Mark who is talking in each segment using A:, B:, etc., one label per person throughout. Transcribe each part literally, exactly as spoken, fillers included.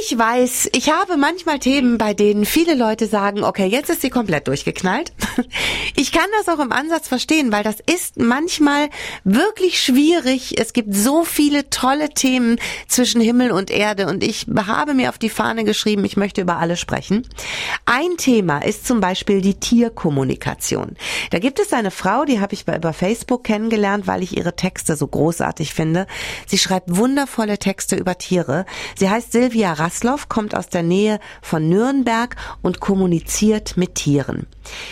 A: Ich weiß, ich habe manchmal Themen, bei denen viele Leute sagen, okay, jetzt ist sie komplett durchgeknallt. Ich kann das auch im Ansatz verstehen, weil das ist manchmal wirklich schwierig. Es gibt so viele tolle Themen zwischen Himmel und Erde und ich habe mir auf die Fahne geschrieben, ich möchte über alle sprechen. Ein Thema ist zum Beispiel die Tierkommunikation. Da gibt es eine Frau, die habe ich über Facebook kennengelernt, weil ich ihre Texte so großartig finde. Sie schreibt wundervolle Texte über Tiere. Sie heißt Silvia Rasloff, kommt aus der Nähe von Nürnberg und kommuniziert mit Tieren.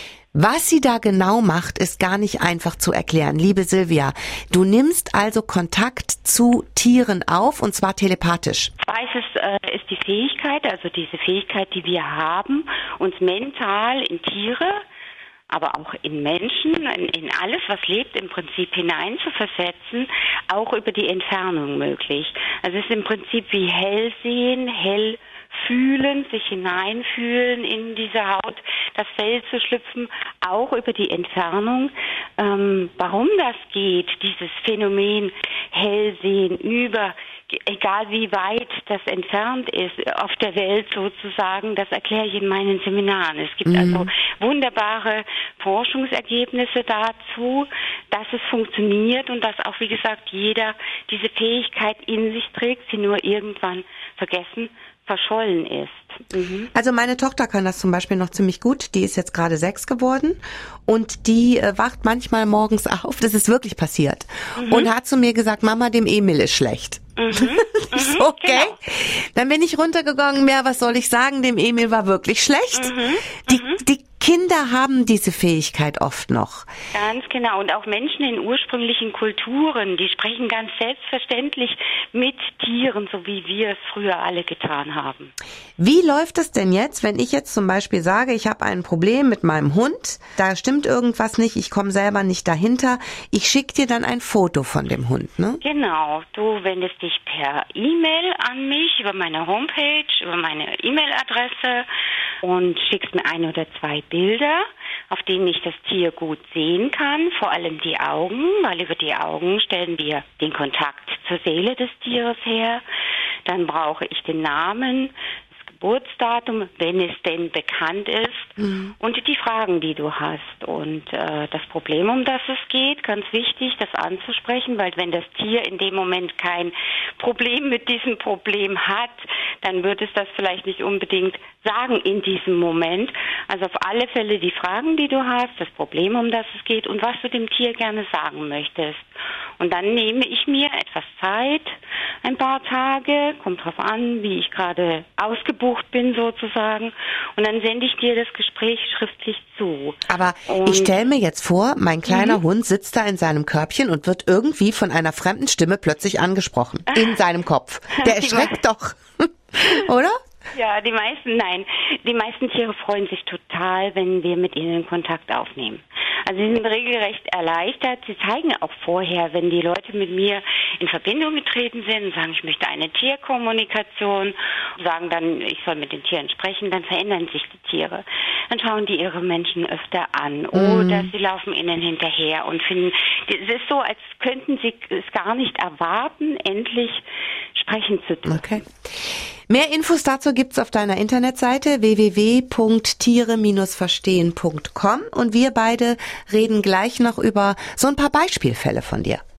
A: Was sie da genau macht, ist gar nicht einfach zu erklären. Liebe Silvia, du nimmst also Kontakt zu Tieren auf, und zwar telepathisch.
B: Ich weiß, es äh, ist die Fähigkeit, also diese Fähigkeit, die wir haben, uns mental in Tiere, aber auch in Menschen, in, in alles, was lebt, im Prinzip hinein zu versetzen, auch über die Entfernung möglich. Also es ist im Prinzip wie Hellsehen, hell fühlen, sich hineinfühlen in diese Haut, das Fell zu schlüpfen, auch über die Entfernung. Ähm, warum das geht, dieses Phänomen Hellsehen über, egal wie weit das entfernt ist, auf der Welt sozusagen, das erkläre ich in meinen Seminaren. Es gibt mhm. also wunderbare Forschungsergebnisse dazu, dass es funktioniert und dass auch, wie gesagt, jeder diese Fähigkeit in sich trägt, sie nur irgendwann vergessen, verschollen ist. Mhm.
A: Also meine Tochter kann das zum Beispiel noch ziemlich gut. Die ist jetzt gerade sechs geworden und die äh, wacht manchmal morgens auf. Das ist wirklich passiert. Mhm. Und hat zu mir gesagt, Mama, dem Emil ist schlecht. Mhm. Ich so, okay. Genau. Dann bin ich runtergegangen. Mehr, was soll ich sagen? Dem Emil war wirklich schlecht. Mhm. Die,
B: mhm.
A: die Kinder haben diese Fähigkeit oft noch.
B: Ganz genau. Und auch Menschen in ursprünglichen Kulturen, die sprechen ganz selbstverständlich mit Tieren, so wie wir es früher alle getan haben.
A: Wie läuft es denn jetzt, wenn ich jetzt zum Beispiel sage, ich habe ein Problem mit meinem Hund, da stimmt irgendwas nicht, ich komme selber nicht dahinter, ich schicke dir dann ein Foto von dem Hund, ne?
B: Genau. Du wendest dich per E-Mail an mich, über meine Homepage, über meine E-Mail-Adresse und schickst mir ein oder zwei Bilder, auf denen ich das Tier gut sehen kann, vor allem die Augen, weil über die Augen stellen wir den Kontakt zur Seele des Tieres her. Dann brauche ich den Namen, das Geburtsdatum, wenn es denn bekannt ist, mhm. und die Fragen, die du hast. Und äh, das Problem, um das es geht, ganz wichtig, das anzusprechen, weil wenn das Tier in dem Moment kein Problem mit diesem Problem hat, dann wird es das vielleicht nicht unbedingt sagen in diesem Moment. Also auf alle Fälle die Fragen, die du hast, das Problem, um das es geht und was du dem Tier gerne sagen möchtest. Und dann nehme ich mir etwas Zeit, ein paar Tage, kommt drauf an, wie ich gerade ausgebucht bin sozusagen, und dann sende ich dir das Gespräch schriftlich zu.
A: Aber und ich stelle mir jetzt vor, mein kleiner mhm. Hund sitzt da in seinem Körbchen und wird irgendwie von einer fremden Stimme plötzlich angesprochen, in seinem Kopf. Der erschreckt doch, oder?
B: Ja, die meisten, nein. Die meisten Tiere freuen sich total, wenn wir mit ihnen Kontakt aufnehmen. Also sie sind regelrecht erleichtert. Sie zeigen auch vorher, wenn die Leute mit mir in Verbindung getreten sind und sagen, ich möchte eine Tierkommunikation, sagen dann, ich soll mit den Tieren sprechen, dann verändern sich die Tiere. Dann schauen die ihre Menschen öfter an oder mhm. sie laufen ihnen hinterher und finden, es ist so, als könnten sie es gar nicht erwarten, endlich sprechen zu dürfen.
A: Okay. Mehr Infos dazu gibt's auf deiner Internetseite w w w punkt tiere verstehen punkt com und wir beide reden gleich noch über so ein paar Beispielfälle von dir.